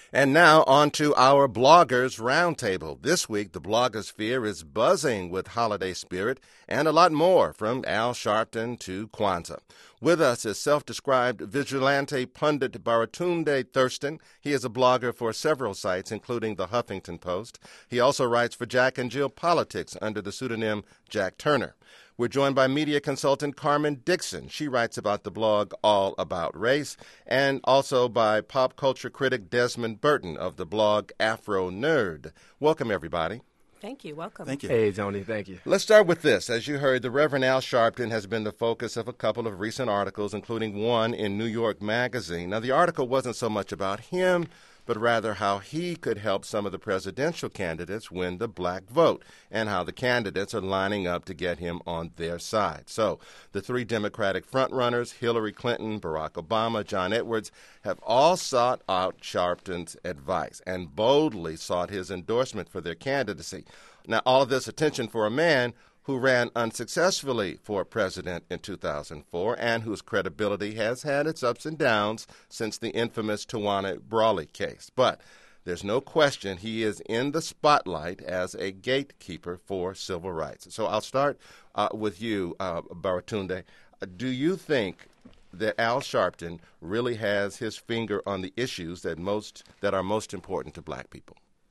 And now on to our Bloggers Roundtable. This week, the blogosphere is buzzing with holiday spirit and a lot more, from Al Sharpton to Kwanzaa. With us is self-described vigilante pundit Baratunde Thurston. He is a blogger for several sites, including the Huffington Post. He also writes for Jack and Jill Politics under the pseudonym Jack Turner. We're joined by media consultant Carmen Dixon. She writes about the blog All About Race, and also by pop culture critic Desmond Burton of the blog Afro Nerd. Welcome, everybody. Thank you. Welcome. Thank you. Hey, Tony. Thank you. Let's start with this. As you heard, the Reverend Al Sharpton has been the focus of a couple of recent articles, including one in New York Magazine. Now, the article wasn't so much about him, but rather how he could help some of the presidential candidates win the black vote, and how the candidates are lining up to get him on their side. So the three Democratic frontrunners, Hillary Clinton, Barack Obama, John Edwards, have all sought out Sharpton's advice and boldly sought his endorsement for their candidacy. Now, all of this attention for a man who ran unsuccessfully for president in 2004 and whose credibility has had its ups and downs since the infamous Tawana Brawley case. But there's no question he is in the spotlight as a gatekeeper for civil rights. So I'll start with you, Baratunde. Do you think that Al Sharpton really has his finger on the issues that are most important to black people?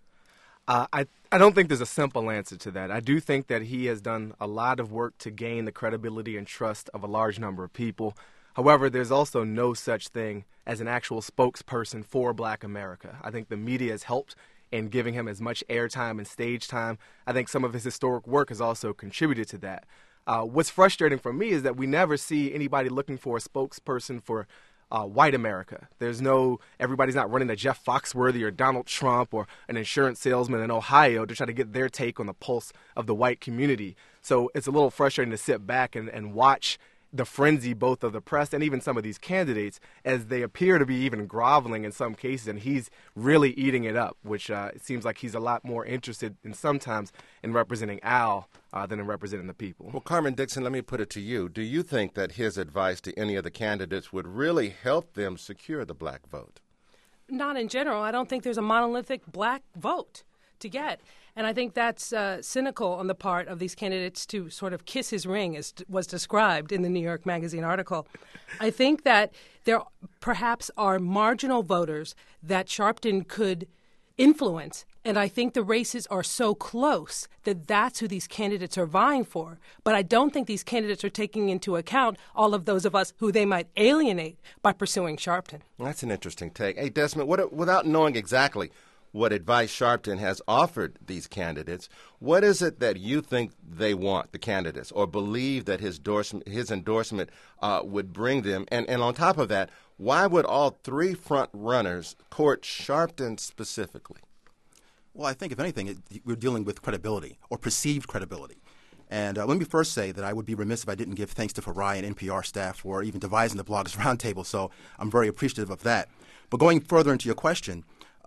I don't think there's a simple answer to that. I do think that he has done a lot of work to gain the credibility and trust of a large number of people. However, there's also no such thing as an actual spokesperson for Black America. I think the media has helped in giving him as much airtime and stage time. I think some of his historic work has also contributed to that. What's frustrating for me is that we never see anybody looking for a spokesperson for white America. Everybody's not running to Jeff Foxworthy or Donald Trump or an insurance salesman in Ohio to try to get their take on the pulse of the white community. So it's a little frustrating to sit back and watch the frenzy both of the press and even some of these candidates as they appear to be even groveling in some cases, and he's really eating it up, which it seems like he's a lot more interested in sometimes in representing Al than in representing the people. Well, Carmen Dixon, let me put it to you. Do you think that his advice to any of the candidates would really help them secure the black vote? Not in general. I don't think there's a monolithic black vote to get. And I think that's cynical on the part of these candidates to sort of kiss his ring, as was described in the New York Magazine article. I think that there perhaps are marginal voters that Sharpton could influence. And I think the races are so close that that's who these candidates are vying for. But I don't think these candidates are taking into account all of those of us who they might alienate by pursuing Sharpton. That's an interesting take. Hey, Desmond, without knowing exactly what advice Sharpton has offered these candidates, what is it that you think they want, the candidates, or believe that his endorsement would bring them? And on top of that, why would all three front runners court Sharpton specifically? Well, I think, if anything, we're dealing with credibility or perceived credibility. And let me first say that I would be remiss if I didn't give thanks to Farai and NPR staff for even devising the Bloggers Roundtable, so I'm very appreciative of that. But going further into your question,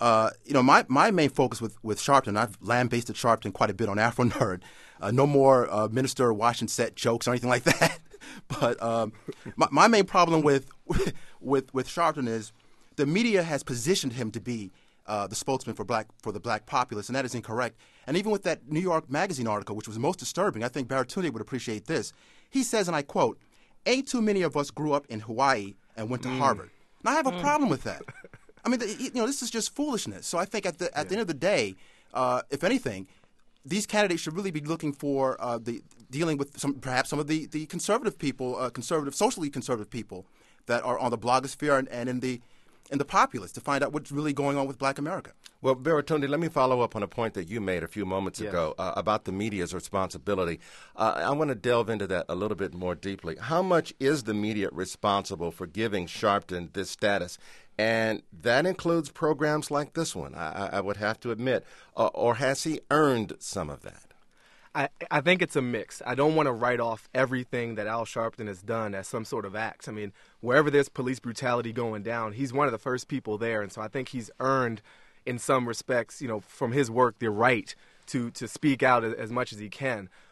my main focus with Sharpton, I've lambasted Sharpton quite a bit on Afro Nerd. No more Minister Washington set jokes or anything like that. But my main problem with Sharpton is the media has positioned him to be the spokesman for the black populace, and that is incorrect. And even with that New York Magazine article, which was most disturbing, I think Baratunde would appreciate this. He says, and I quote, "Ain't too many of us grew up in Hawaii and went to Harvard." Now, I have a problem with that. I mean, this is just foolishness. So I think at the end of the day, if anything, these candidates should really be looking for dealing with perhaps some of the conservative people, socially conservative people that are on the blogosphere and in the populace to find out what's really going on with Black America. Well, Baratunde, let me follow up on a point that you made a few moments ago about the media's responsibility. I want to delve into that a little bit more deeply. How much is the media responsible for giving Sharpton this status? And that includes programs like this one, I would have to admit. Or has he earned some of that? I think it's a mix. I don't want to write off everything that Al Sharpton has done as some sort of act. I mean, wherever there's police brutality going down, he's one of the first people there. And so I think he's earned, in some respects, from his work, the right to speak out as much as he can.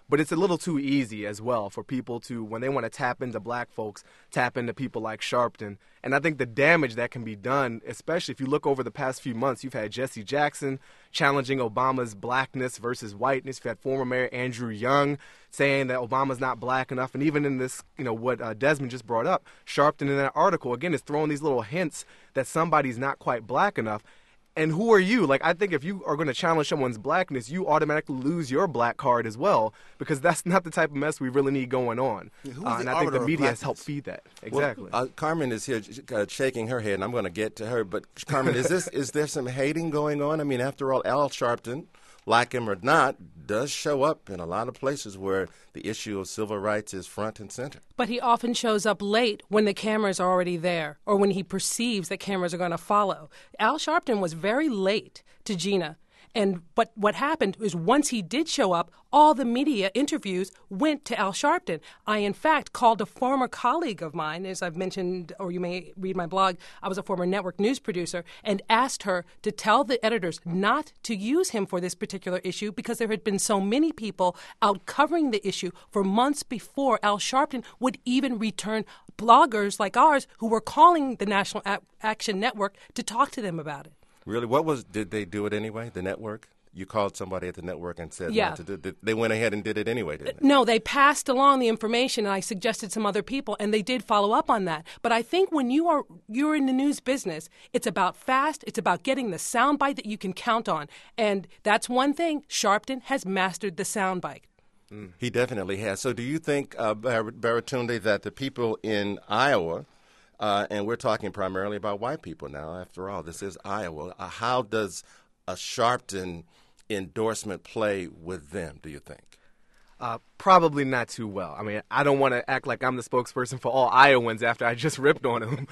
But it's a little too easy as well for people to, when they want to tap into black folks, tap into people like Sharpton. And I think the damage that can be done, especially if you look over the past few months, you've had Jesse Jackson challenging Obama's blackness versus whiteness. You've had former Mayor Andrew Young saying that Obama's not black enough. And even in this, what Desmond just brought up, Sharpton in that article, again, is throwing these little hints that somebody's not quite black enough. And who are you? Like, I think if you are going to challenge someone's blackness, you automatically lose your black card as well, because that's not the type of mess we really need going on. Yeah, and I think the media has helped feed that. Exactly. Well, Carmen is here shaking her head, and I'm going to get to her. But, Carmen, is there some hating going on? I mean, after all, Al Sharpton, like him or not, does show up in a lot of places where the issue of civil rights is front and center. But he often shows up late when the cameras are already there or when he perceives that cameras are going to follow. Al Sharpton was very late to Gina. But what happened is once he did show up, all the media interviews went to Al Sharpton. I, in fact, called a former colleague of mine, as I've mentioned, or you may read my blog, I was a former network news producer, and asked her to tell the editors not to use him for this particular issue because there had been so many people out covering the issue for months before Al Sharpton would even return bloggers like ours who were calling the National Action Network to talk to them about it. Really? Did they do it anyway, the network? You called somebody at the network and said yeah. not to do it. They went ahead and did it anyway, didn't they? No, they passed along the information, and I suggested some other people, and they did follow up on that. But I think when you're in the news business, it's about fast, it's about getting the soundbite that you can count on. And that's one thing. Sharpton has mastered the soundbite. He definitely has. So do you think, Baratunde, that the people in Iowa, and we're talking primarily about white people now, after all, this is Iowa, how does a Sharpton endorsement play with them, do you think? Probably not too well. I mean, I don't want to act like I'm the spokesperson for all Iowans after I just ripped on him.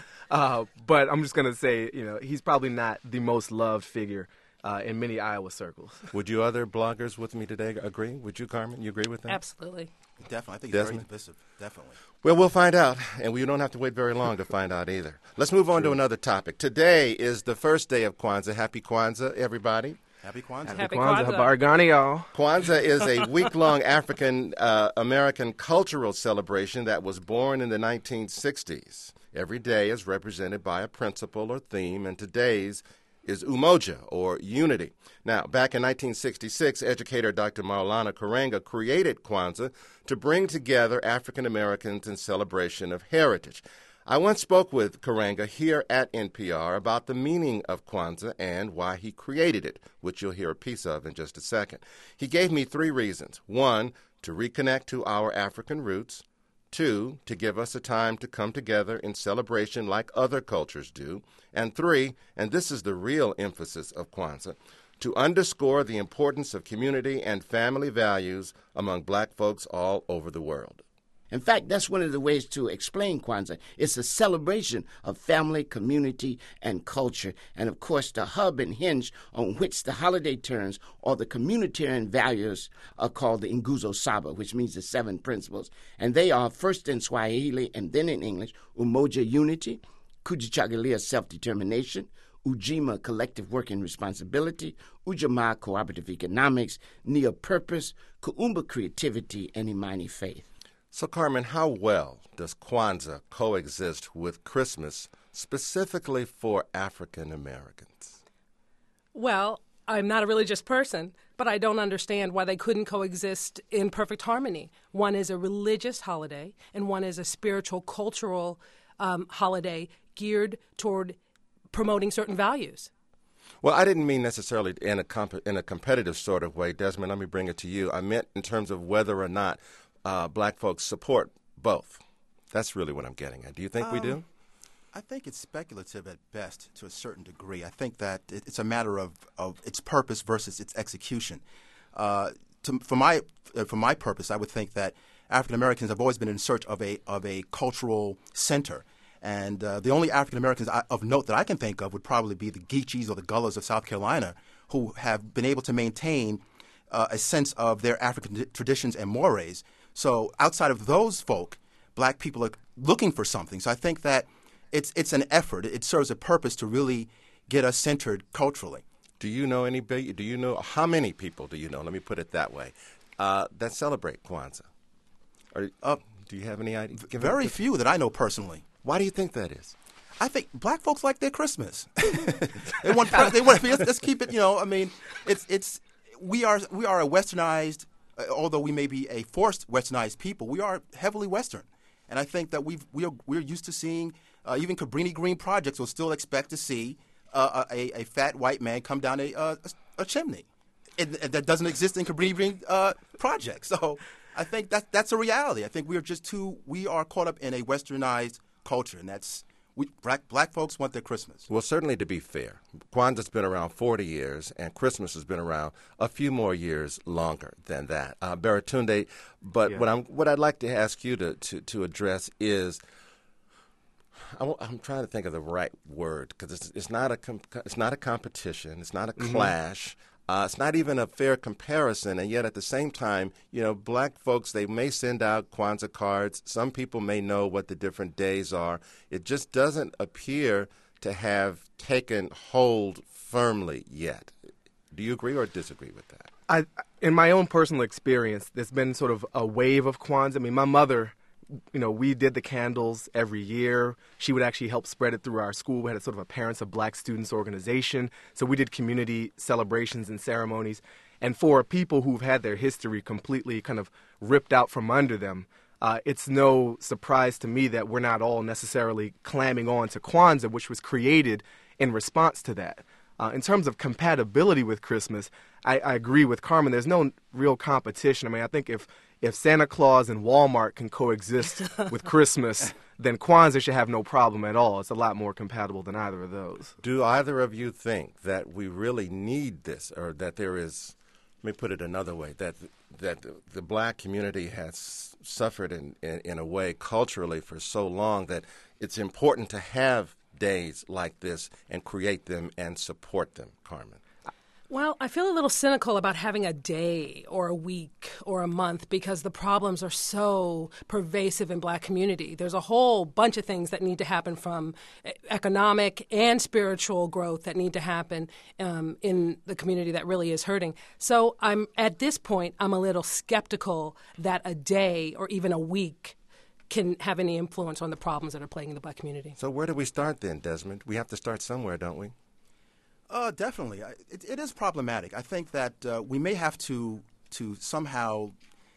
But I'm just going to say, he's probably not the most loved figure in many Iowa circles. Would you other bloggers with me today agree? Would you, Carmen? You agree with that? Absolutely. Definitely. I think it's very divisive. Definitely. Well, we'll find out, and we don't have to wait very long to find out either. Let's move on to another topic. Today is the first day of Kwanzaa. Happy Kwanzaa, everybody. Happy Kwanzaa. Happy Kwanzaa. Kwanzaa. Habari gani, y'all. Kwanzaa is a week-long African-American cultural celebration that was born in the 1960s. Every day is represented by a principle or theme, and today's is Umoja, or unity. Now, back in 1966, educator Dr. Maulana Karenga created Kwanzaa to bring together African Americans in celebration of heritage. I once spoke with Karenga here at NPR about the meaning of Kwanzaa and why he created it, which you'll hear a piece of in just a second. He gave me 3 reasons. 1, to reconnect to our African roots. 2, to give us a time to come together in celebration like other cultures do. And 3, and this is the real emphasis of Kwanzaa, to underscore the importance of community and family values among black folks all over the world. In fact, that's one of the ways to explain Kwanzaa. It's a celebration of family, community, and culture. And, of course, the hub and hinge on which the holiday turns or the communitarian values are called the Nguzo Saba, which means the 7 principles. And they are, first in Swahili and then in English, Umoja, unity, Kujichagulia, self-determination, Ujima, collective work and responsibility, Ujamaa, cooperative economics, Nia, purpose, Kuumba, creativity, and Imani, faith. So, Carmen, how well does Kwanzaa coexist with Christmas, specifically for African Americans? Well, I'm not a religious person, but I don't understand why they couldn't coexist in perfect harmony. One is a religious holiday, and one is a spiritual, cultural holiday geared toward promoting certain values. Well, I didn't mean necessarily in a competitive sort of way. Desmond, let me bring it to you. I meant in terms of whether or not black folks support both. That's really what I'm getting at. Do you think we do? I think it's speculative at best to a certain degree. I think that it's a matter of its purpose versus its execution. For my purpose, I would think that African Americans have always been in search of a cultural center. And the only African Americans of note that I can think of would probably be the Geechees or the Gullahs of South Carolina, who have been able to maintain a sense of their African traditions and mores. So outside of those folk, black people are looking for something. So I think that it's an effort. It serves a purpose to really get us centered culturally. Do you know how many people do you know? Let me put it that way. that celebrate Kwanzaa? Or do you have any idea? Very few that I know personally. Why do you think that is? I think black folks like their Christmas. they want. Let's keep it. I mean, we are a westernized. Although we may be a forced westernized people, we are heavily Western, and I think that we're used to seeing even Cabrini Green projects will still expect to see a fat white man come down a chimney. That doesn't exist in Cabrini Green projects. So I think that's a reality. I think we are caught up in a westernized culture, and black folks want their Christmas. Well, certainly to be fair, Kwanzaa's been around 40 years, and Christmas has been around a few more years longer than that. Baratunde, but yeah. What I'd like to ask you to address is, I'm trying to think of the right word, because it's not a competition, it's not a clash. It's not even a fair comparison, and yet at the same time, black folks, they may send out Kwanzaa cards. Some people may know what the different days are. It just doesn't appear to have taken hold firmly yet. Do you agree or disagree with that? In my own personal experience, there's been sort of a wave of Kwanzaa. I mean, my mother, we did the candles every year. She would actually help spread it through our school. We had a sort of a Parents of Black Students organization. So we did community celebrations and ceremonies. And for people who've had their history completely kind of ripped out from under them, it's no surprise to me that we're not all necessarily clamming on to Kwanzaa, which was created in response to that. In terms of compatibility with Christmas, I agree with Carmen. There's no real competition. I mean, I think if Santa Claus and Walmart can coexist with Christmas, then Kwanzaa should have no problem at all. It's a lot more compatible than either of those. Do either of you think that we really need this, or that there is, let me put it another way, that the black community has suffered in a way culturally for so long that it's important to have days like this and create them and support them, Carmen? Well, I feel a little cynical about having a day or a week or a month because the problems are so pervasive in black community. There's a whole bunch of things that need to happen, from economic and spiritual growth that need to happen in the community that really is hurting. So at this point, I'm a little skeptical that a day or even a week can have any influence on the problems that are plaguing the black community. So where do we start then, Desmond? We have to start somewhere, don't we? Definitely. It is problematic. I think that we may have to somehow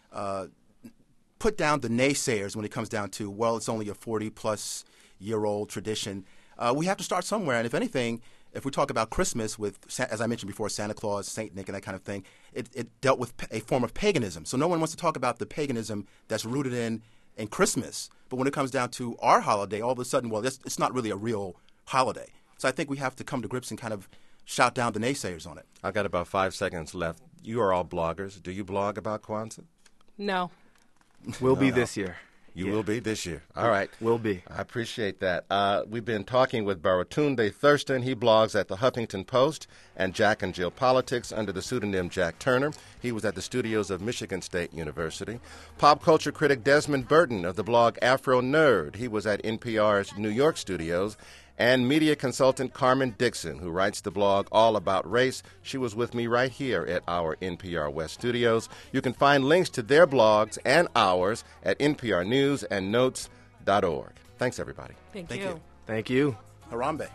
put down the naysayers when it comes down to, well, it's only a 40-plus year-old tradition. We have to start somewhere. And if anything, if we talk about Christmas with, as I mentioned before, Santa Claus, Saint Nick, and that kind of thing, it dealt with a form of paganism. So no one wants to talk about the paganism that's rooted in Christmas. But when it comes down to our holiday, all of a sudden, well, it's not really a real holiday. So I think we have to come to grips and kind of shout down the naysayers on it. I've got about 5 seconds left. You are all bloggers. Do you blog about Kwanzaa? No. Will be this year. You will be this year. All right. Will be. I appreciate that. We've been talking with Baratunde Thurston. He blogs at the Huffington Post and Jack and Jill Politics under the pseudonym Jack Turner. He was at the studios of Michigan State University. Pop culture critic Desmond Burton of the blog Afro Nerd. He was at NPR's New York studios. And media consultant Carmen Dixon, who writes the blog All About Race. She was with me right here at our NPR West studios. You can find links to their blogs and ours at nprnewsandnotes.org. Thanks, everybody. Thank you. Thank you. Harambe.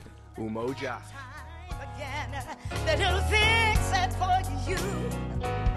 Umoja. Little things said for you.